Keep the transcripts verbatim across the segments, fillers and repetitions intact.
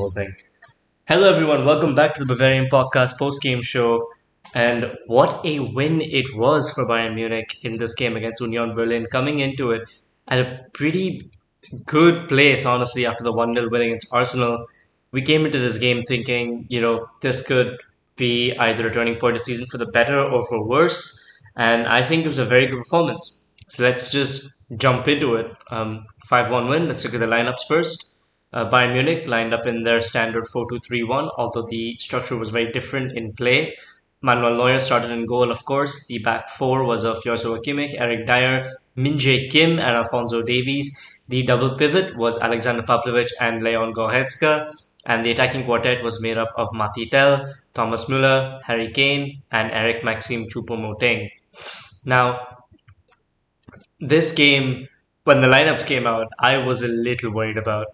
whole thing. Hello, everyone. Welcome back to the Bavarian Podcast post game show. And what a win it was for Bayern Munich in this game against Union Berlin, coming into it at a pretty good place, honestly, after the one nil win against Arsenal. We came into this game thinking, you know, this could be either a turning point of the season for the better or for worse. And I think it was a very good performance. So let's just jump into it. Um, five one win. Let's look at the lineups first. Uh, Bayern Munich lined up in their standard four two three one, although the structure was very different in play. Manuel Neuer started in goal, of course. The back four was of Joshua Kimmich, Eric Dyer, Min Jae Kim, and Alphonso Davies. The double pivot was Alexander Pavlovich and Leon Goretzka, and the attacking quartet was made up of Mati Tel, Thomas Müller, Harry Kane, and Eric Maxim Choupo-Moting. Now, this game, when the lineups came out, I was a little worried about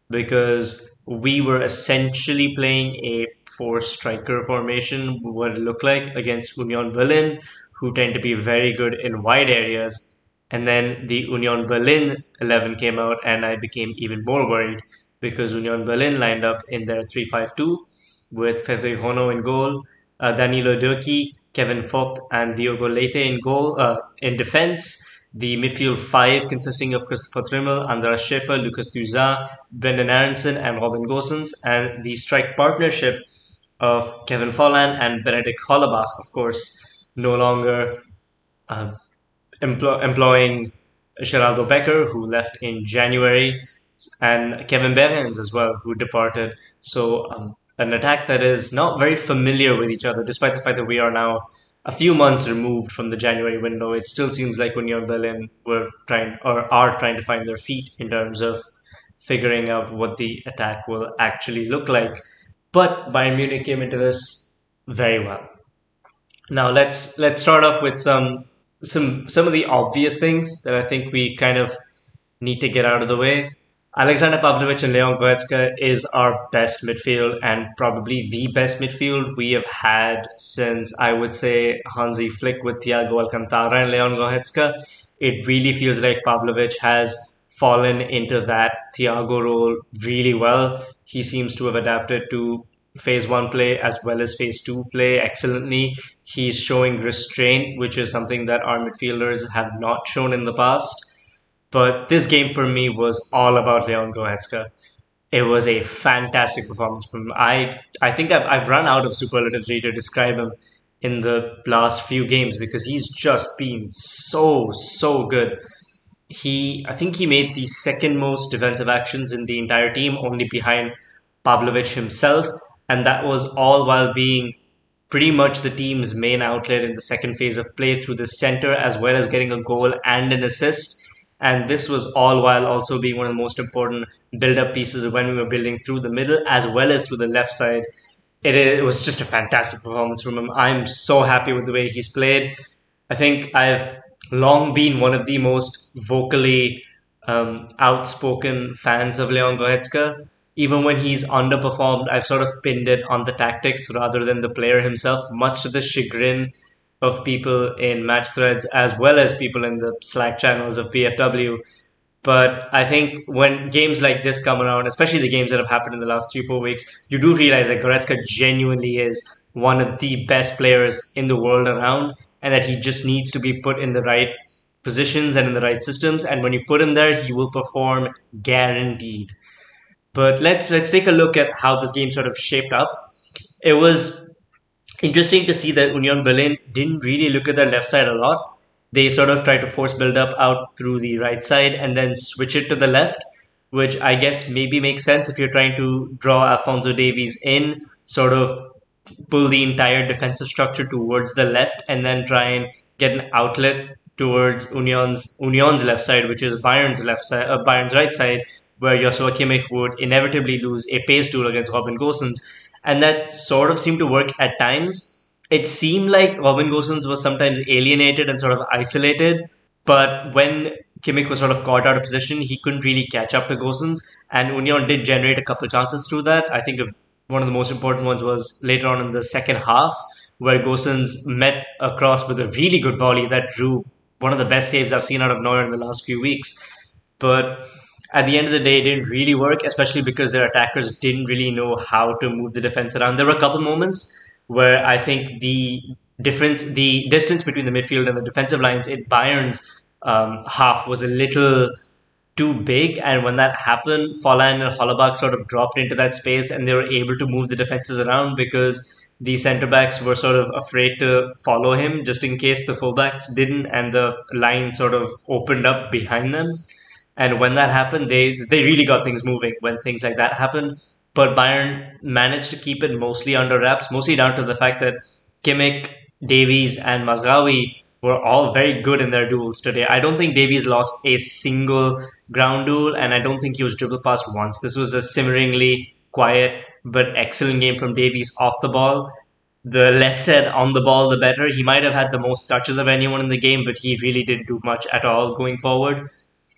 because we were essentially playing a four striker formation, what it looked like against Union Berlin, who tend to be very good in wide areas. And then the Union Berlin eleven came out, and I became even more worried because Union Berlin lined up in their three five two with Frederic Hono in goal, uh, Danilo Dürki, Kevin Vogt, and Diogo Leite in goal uh, in defense. The midfield five consisting of Christopher Trimmel, Andras Schäfer, Lucas Duzat, Brendan Aronson, and Robin Gosens, and the strike partnership of Kevin Folland and Benedikt Hollebach, of course, no longer um, employ- employing Geraldo Becker, who left in January, and Kevin Behrens as well, who departed. So um, an attack that is not very familiar with each other, despite the fact that we are now a few months removed from the January window. It still seems like Union Berlin were trying or are trying to find their feet in terms of figuring out what the attack will actually look like. But Bayern Munich came into this very well. Now let's let's start off with some some some of the obvious things that I think we kind of need to get out of the way. Alexander Pavlovich and Leon Goretzka is our best midfield and probably the best midfield we have had since, I would say, Hansi Flick with Thiago Alcantara and Leon Goretzka. It really feels like Pavlovich has fallen into that Thiago role really well. He seems to have adapted to phase one play as well as phase two play excellently. He's showing restraint, which is something that our midfielders have not shown in the past. But this game for me was all about Leon Goretzka. It was a fantastic performance from him. I I think I've, I've run out of superlatives really to describe him in the last few games because he's just been so, so good. He I think he made the second most defensive actions in the entire team, only behind Pavlovich himself. And that was all while being pretty much the team's main outlet in the second phase of play through the center, as well as getting a goal and an assist. And this was all while also being one of the most important build-up pieces of when we were building through the middle as well as through the left side. It, it was just a fantastic performance from him. I'm so happy with the way he's played. I think I've long been one of the most vocally um, outspoken fans of Leon Goretzka. Even when he's underperformed, I've sort of pinned it on the tactics rather than the player himself, much to the chagrin of people in match threads as well as people in the Slack channels of P F W. But I think when games like this come around, especially the games that have happened in the last three, four weeks, you do realize that Goretzka genuinely is one of the best players in the world around and that he just needs to be put in the right positions and in the right systems. And when you put him there, he will perform guaranteed. But let's let's take a look at how this game sort of shaped up. It was interesting to see that Union Berlin didn't really look at their left side a lot. They sort of tried to force build up out through the right side and then switch it to the left, which I guess maybe makes sense if you're trying to draw Alphonso Davies in, sort of pull the entire defensive structure towards the left and then try and get an outlet towards Union's Union's left side, which is Bayern's left side, uh, Bayern's right side, where Joshua Kimmich would inevitably lose a pace duel against Robin Gosens. And that sort of seemed to work at times. It seemed like Robin Gosens was sometimes alienated and sort of isolated. But when Kimmich was sort of caught out of position, he couldn't really catch up to Gosens. And Union did generate a couple of chances through that. I think one of the most important ones was later on in the second half, where Gosens met across with a really good volley that drew one of the best saves I've seen out of Neuer in the last few weeks. But at the end of the day, it didn't really work, especially because their attackers didn't really know how to move the defense around. There were a couple moments where I think the difference, the distance between the midfield and the defensive lines in Bayern's um, half was a little too big, and when that happened, Folland and Hollabach sort of dropped into that space, and they were able to move the defenses around because the centre backs were sort of afraid to follow him just in case the fullbacks didn't, and the line sort of opened up behind them. And when that happened, they they really got things moving when things like that happened. But Bayern managed to keep it mostly under wraps, mostly down to the fact that Kimmich, Davies, and Mazraoui were all very good in their duels today. I don't think Davies lost a single ground duel, and I don't think he was dribbled past once. This was a simmeringly quiet but excellent game from Davies off the ball. The less said on the ball, the better. He might have had the most touches of anyone in the game, but he really didn't do much at all going forward.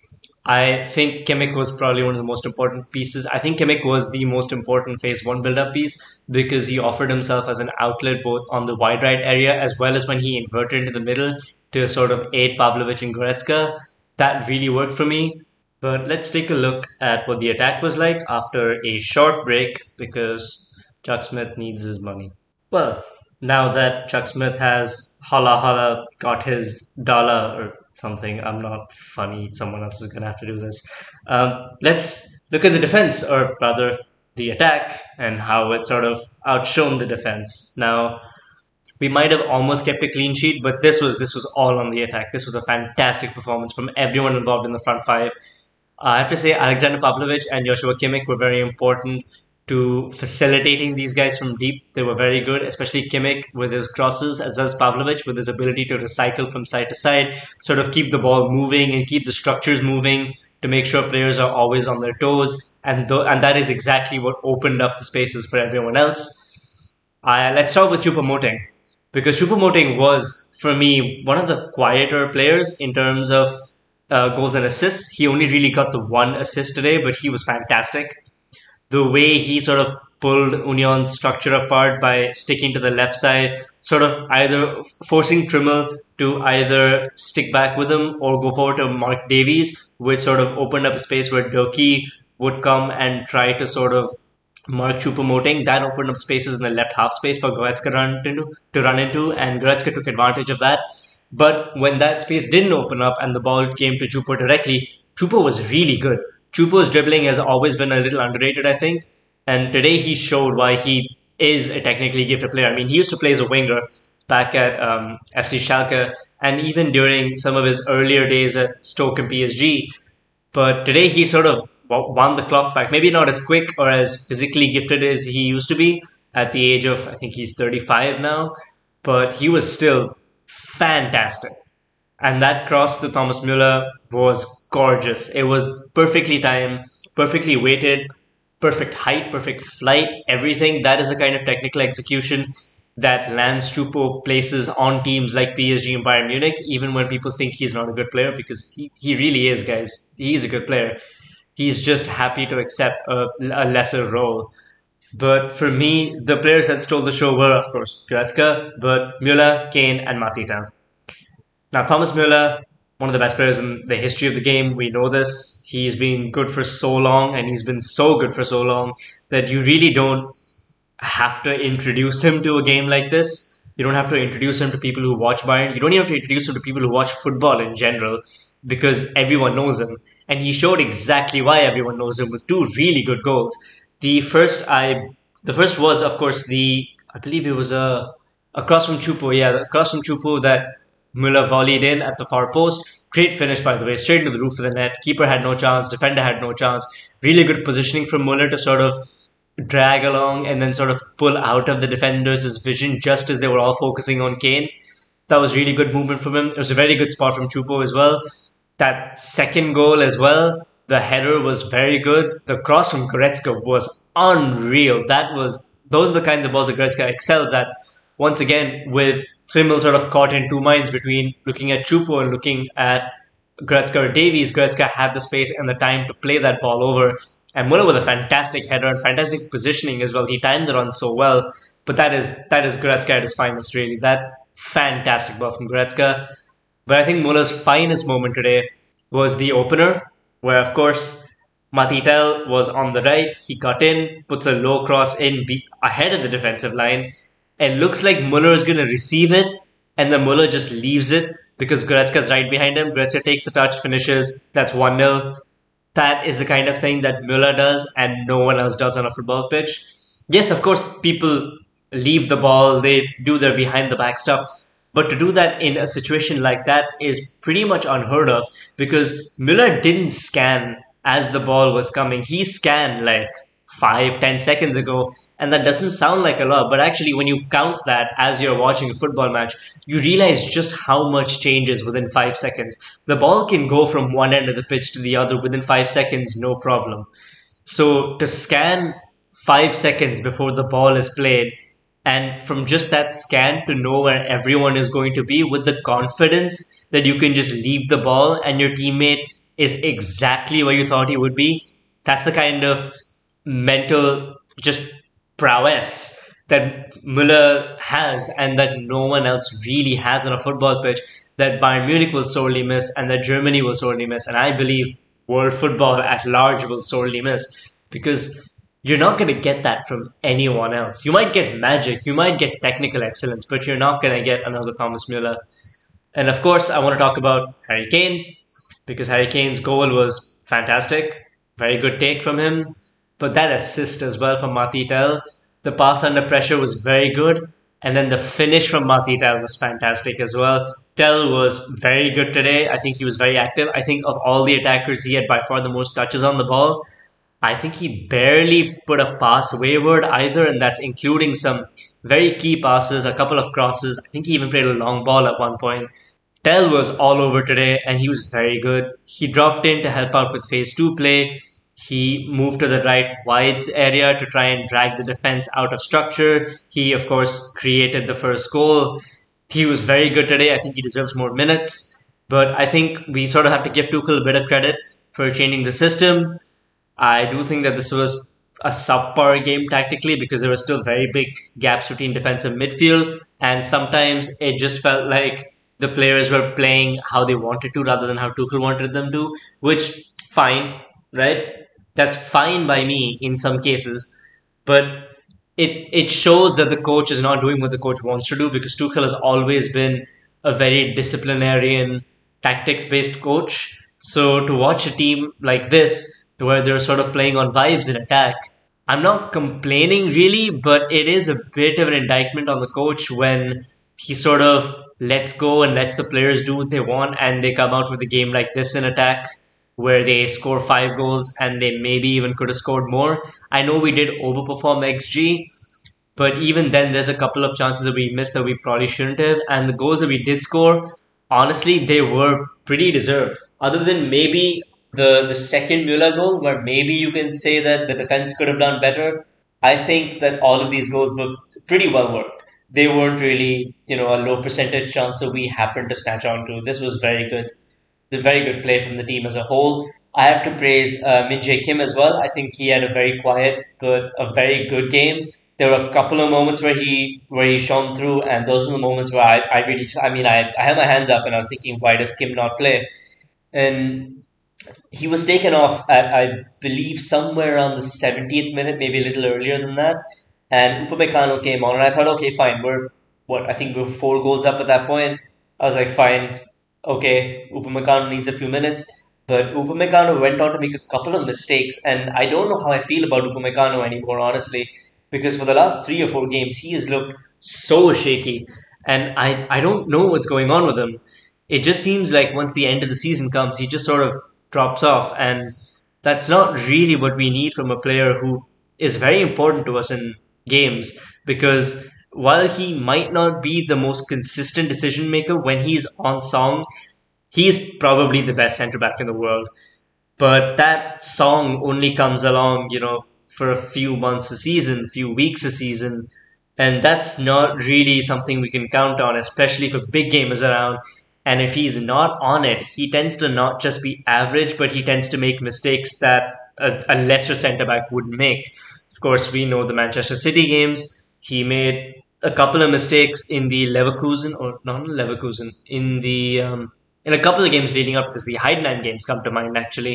I think Kimmich was probably one of the most important pieces. I think Kimmich was the most important phase one build-up piece because he offered himself as an outlet both on the wide right area as well as when he inverted into the middle to sort of aid Pavlovic and Goretzka. That really worked for me. But let's take a look at what the attack was like after a short break because Chuck Smith needs his money. Well, now that Chuck Smith has holla holla got his dollar or something, I'm not funny, someone else is going to have to do this. Um, let's look at the defense, or rather the attack, and how it sort of outshone the defense. Now, we might have almost kept a clean sheet, but this was this was all on the attack. This was a fantastic performance from everyone involved in the front five. Uh, I have to say, Alexander Pavlovic and Joshua Kimmich were very important to facilitating these guys from deep. They were very good, especially Kimmich with his crosses, as does Pavlovic with his ability to recycle from side to side, sort of keep the ball moving and keep the structures moving to make sure players are always on their toes. And th- and that is exactly what opened up the spaces for everyone else. Uh, let's start with Choupo-Moting, because Choupo-Moting was, for me, one of the quieter players in terms of uh, goals and assists. He only really got the one assist today, but he was fantastic. The way he sort of pulled Union's structure apart by sticking to the left side, sort of either forcing Trimmel to either stick back with him or go forward to Mark Davies, which sort of opened up a space where Durkee would come and try to sort of mark Choupo-Moting. That opened up spaces in the left half space for Goretzka run into, to run into, and Goretzka took advantage of that. But when that space didn't open up and the ball came to Choupo directly, Choupo was really good. Choupo's dribbling has always been a little underrated, I think. And today he showed why he is a technically gifted player. I mean, he used to play as a winger back at um, F C Schalke and even during some of his earlier days at Stoke and P S G. But today he sort of won the clock back. Maybe not as quick or as physically gifted as he used to be at the age of, I think he's thirty-five now. But he was still fantastic. And that cross to Thomas Müller was gorgeous. It was perfectly timed, perfectly weighted, perfect height, perfect flight, everything. That is the kind of technical execution that lands Choupo places on teams like P S G and Bayern Munich, even when people think he's not a good player, because he, he really is, guys. He's a good player. He's just happy to accept a, a lesser role. But for me, the players that stole the show were, of course, Goretzka, but Müller, Kane, and Matita. Now, Thomas Müller, one of the best players in the history of the game. We know this. He's been good for so long, and he's been so good for so long that you really don't have to introduce him to a game like this. You don't have to introduce him to people who watch Bayern. You don't even have to introduce him to people who watch football in general, because everyone knows him. And he showed exactly why everyone knows him with two really good goals. The first, I, the first was, of course, the I believe it was a across from Choupo. Yeah, across from Choupo that Müller volleyed in at the far post. Great finish, by the way, straight into the roof of the net. Keeper had no chance. Defender had no chance. Really good positioning from Müller to sort of drag along and then sort of pull out of the defenders' vision just as they were all focusing on Kane. That was really good movement from him. It was a very good spot from Choupo as well. That second goal as well, the header was very good. The cross from Goretzka was unreal. That was those are the kinds of balls that Goretzka excels at. Once again, with Trimmel sort of caught in two minds between looking at Choupo and looking at Goretzka or Davies. Goretzka had the space and the time to play that ball over. And Müller with a fantastic header and fantastic positioning as well. He timed the run so well. But that is that is Goretzka at his finest, really. That fantastic ball from Goretzka. But I think Müller's finest moment today was the opener, where, of course, Matitel was on the right. He cut in, puts a low cross in be- ahead of the defensive line, and looks like Muller is going to receive it, and then Muller just leaves it because Goretzka's right behind him. Goretzka takes the touch, finishes. That's one nil. That is the kind of thing that Müller does and no one else does on a football pitch. Yes, of course, people leave the ball, they do their behind the back stuff. But to do that in a situation like that is pretty much unheard of because Müller didn't scan as the ball was coming. He scanned like five, ten seconds ago, and that doesn't sound like a lot. But actually, when you count that as you're watching a football match, you realize just how much changes within five seconds. The ball can go from one end of the pitch to the other within five seconds, no problem. So to scan five seconds before the ball is played, and from just that scan to know where everyone is going to be with the confidence that you can just leave the ball and your teammate is exactly where you thought he would be, that's the kind of mental just prowess that Müller has and that no one else really has on a football pitch that Bayern Munich will sorely miss and that Germany will sorely miss. And I believe world football at large will sorely miss because you're not going to get that from anyone else. You might get magic, you might get technical excellence, but you're not going to get another Thomas Müller. And of course, I want to talk about Harry Kane because Harry Kane's goal was fantastic. Very good take from him. But that assist as well from Martitel, the pass under pressure was very good. And then the finish from Martitel was fantastic as well. Tell was very good today. I think he was very active. I think of all the attackers, he had by far the most touches on the ball. I think he barely put a pass wayward either, and that's including some very key passes, a couple of crosses. I think he even played a long ball at one point. Tell was all over today, and he was very good. He dropped in to help out with phase two play. He moved to the right wides area to try and drag the defense out of structure. He, of course, created the first goal. He was very good today. I think he deserves more minutes. But I think we sort of have to give Tuchel a bit of credit for changing the system. I do think that this was a subpar game tactically because there were still very big gaps between defense and midfield. And sometimes it just felt like the players were playing how they wanted to rather than how Tuchel wanted them to, which, fine, right? That's fine by me in some cases. But it, it shows that the coach is not doing what the coach wants to do because Tuchel has always been a very disciplinarian, tactics-based coach. So to watch a team like this, where they're sort of playing on vibes in attack. I'm not complaining really, but it is a bit of an indictment on the coach when he sort of lets go and lets the players do what they want and they come out with a game like this in attack where they score five goals and they maybe even could have scored more. I know we did overperform X G, but even then there's a couple of chances that we missed that we probably shouldn't have. And the goals that we did score, honestly, they were pretty deserved. Other than maybe the the second Müller goal, where maybe you can say that the defense could have done better. I think that all of these goals were pretty well worked. They weren't really, you know, a low percentage chance that we happened to snatch onto. This was very good. The very good play from the team as a whole. I have to praise uh, Min Jae Kim as well. I think he had a very quiet but a very good game. There were a couple of moments where he where he shone through, and those were the moments where I, I really, I mean, I, I had my hands up and I was thinking, why does Kim not play? And he was taken off at, I believe, somewhere around the seventieth minute, maybe a little earlier than that. And Upamecano came on, and I thought, okay, fine, we're, what, I think we're four goals up at that point. I was like, fine, okay, Upamecano needs a few minutes. But Upamecano went on to make a couple of mistakes, and I don't know how I feel about Upamecano anymore, honestly, because for the last three or four games, he has looked so shaky, and I, I don't know what's going on with him. It just seems like once the end of the season comes, he just sort of drops off, and that's not really what we need from a player who is very important to us in games, because while he might not be the most consistent decision maker when he's on song, he's probably the best centre back in the world. But that song only comes along, you know, for a few months a season, few weeks a season, and that's not really something we can count on, especially if a big game is around. And if he's not on it, he tends to not just be average, but he tends to make mistakes that a, a lesser centre back wouldn't make. Of course, we know the Manchester City games. He made a couple of mistakes in the Leverkusen, or not Leverkusen, in the um, in a couple of games leading up to this. The Heidenheim games come to mind, actually,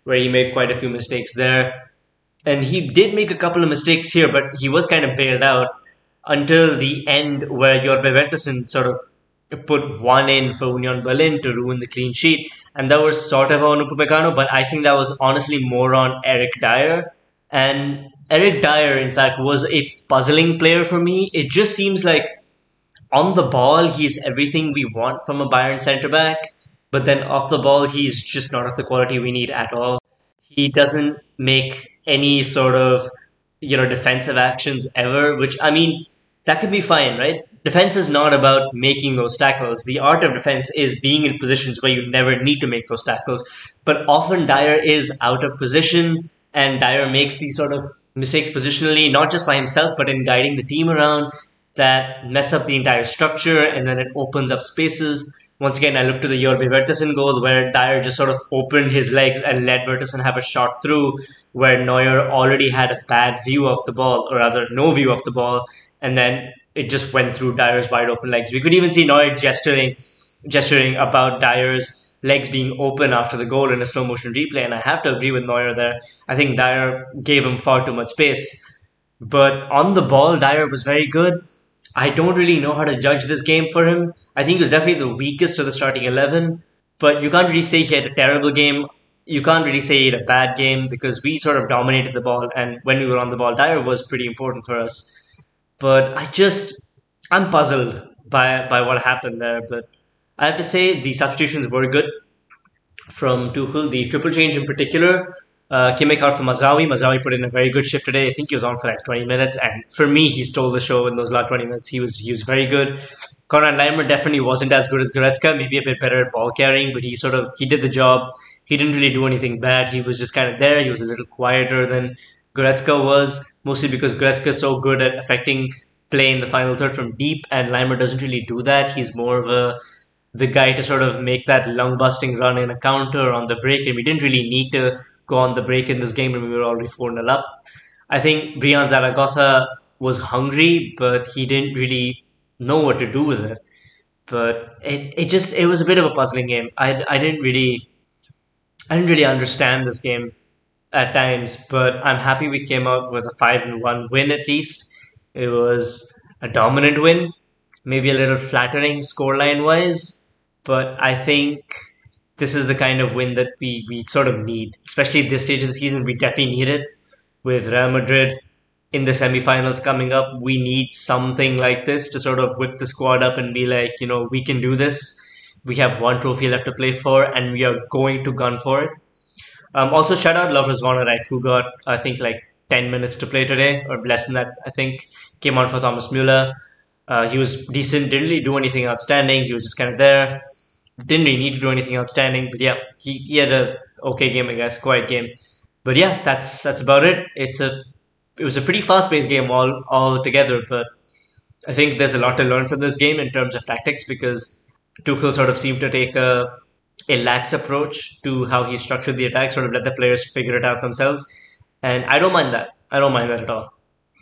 where he made quite a few mistakes there. And he did make a couple of mistakes here, but he was kind of bailed out until the end, where Jorge Bertelsen sort of put one in for Union Berlin to ruin the clean sheet. And that was sort of on Upamecano, but I think that was honestly more on Eric Dyer. And Eric Dyer, in fact, was a puzzling player for me. It just seems like on the ball, he's everything we want from a Bayern centre back, but then off the ball, he's just not of the quality we need at all. He doesn't make any sort of you know defensive actions ever, which I mean that could be fine, right? Defense is not about making those tackles. The art of defense is being in positions where you never need to make those tackles. But often Dyer is out of position, and Dyer makes these sort of mistakes positionally, not just by himself, but in guiding the team around, that mess up the entire structure, and then it opens up spaces. Once again, I look to the Jorge Vertessen goal where Dyer just sort of opened his legs and let Vertessen have a shot through, where Neuer already had a bad view of the ball, or rather, no view of the ball, and then it just went through Dyer's wide open legs. We could even see Neuer gesturing, gesturing about Dyer's legs being open after the goal in a slow motion replay, and I have to agree with Neuer there. I think Dyer gave him far too much space. But on the ball, Dyer was very good. I don't really know how to judge this game for him. I think he was definitely the weakest of the starting eleven, but you can't really say he had a terrible game. You can't really say he had a bad game because we sort of dominated the ball, and when we were on the ball, Dyer was pretty important for us. But I just, I'm puzzled by by what happened there. But I have to say the substitutions were good from Tuchel. The triple change in particular, uh, Kimmich out for Mazraoui. Mazraoui put in a very good shift today. I think he was on for like twenty minutes, and for me, he stole the show in those last twenty minutes. He was he was very good. Konrad Laimer definitely wasn't as good as Goretzka. Maybe a bit better at ball carrying, but he sort of he did the job. He didn't really do anything bad. He was just kind of there. He was a little quieter than Goretzka was, mostly because Goretzka is so good at affecting play in the final third from deep, and Laimer doesn't really do that. He's more of a the guy to sort of make that lung busting run in a counter on the break, and we didn't really need to go on the break in this game when we were already four nil up. I think Brian Zaragoza was hungry, but he didn't really know what to do with it. But it, it just it was a bit of a puzzling game. I, I didn't really I didn't really understand this game at times, but I'm happy we came out with a five and one win at least. It was a dominant win, maybe a little flattering scoreline wise, but I think this is the kind of win that we, we sort of need, especially at this stage of the season. We definitely need it with Real Madrid in the semifinals coming up. We need something like this to sort of whip the squad up and be like, you know, we can do this. We have one trophy left to play for, and we are going to gun for it. Um, also, shout out Lovros Vonarek, who got, I think, like ten minutes to play today, or less than that, I think. Came on for Thomas Müller. Uh, he was decent, didn't really do anything outstanding. He was just kind of there. Didn't really need to do anything outstanding, but yeah, he, he had a okay game, I guess, quiet game. But yeah, that's that's about it. It's a it was a pretty fast paced game all all together, but I think there's a lot to learn from this game in terms of tactics because Tuchel sort of seemed to take a a lax approach to how he structured the attack, sort of let the players figure it out themselves. And I don't mind that. I don't mind that at all.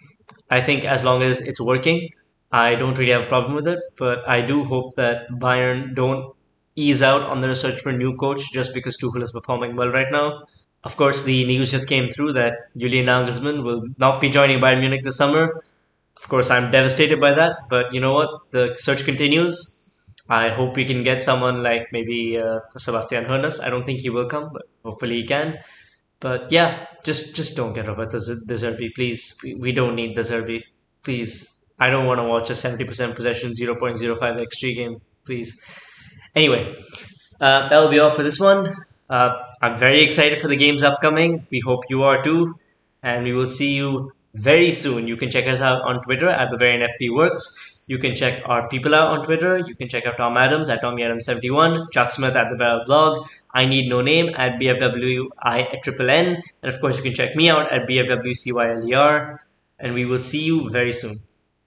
I think as long as it's working, I don't really have a problem with it. But I do hope that Bayern don't ease out on their search for a new coach just because Tuchel is performing well right now. Of course, the news just came through that Julian Nagelsmann will not be joining Bayern Munich this summer. Of course, I'm devastated by that, but you know what? The search continues. I hope we can get someone like maybe uh, Sebastian Hoeneß. I don't think he will come, but hopefully he can. But yeah, just just don't get Roberto De Zerbi, please. We, we don't need De Zerbi, please. I don't want to watch a seventy percent possession, zero point zero five X G game, please. Anyway, uh, that will be all for this one. Uh, I'm very excited for the games upcoming. We hope you are too. And we will see you very soon. You can check us out on Twitter at Bavarian F P Works. You can check our people out on Twitter. You can check out Tom Adams at Tommy Adams seventy-one, Chuck Smith at The Barrel Blog, I Need No Name at B F W I Triple N, and of course you can check me out at B F W C Y L E R. And we will see you very soon.